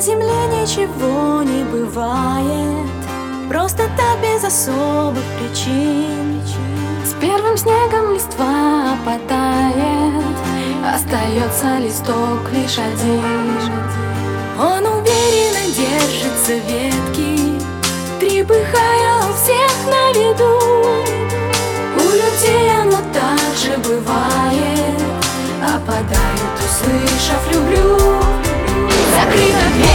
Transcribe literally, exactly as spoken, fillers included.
земле ничего не бывает просто так, без особых причин. С первым снегом листва опадает, остается листок лишь один. Он уверенно держится ветки, трепыхая у всех на виду. У людей оно так же бывает, опадают, услышав «люблю». Закрыта дверь.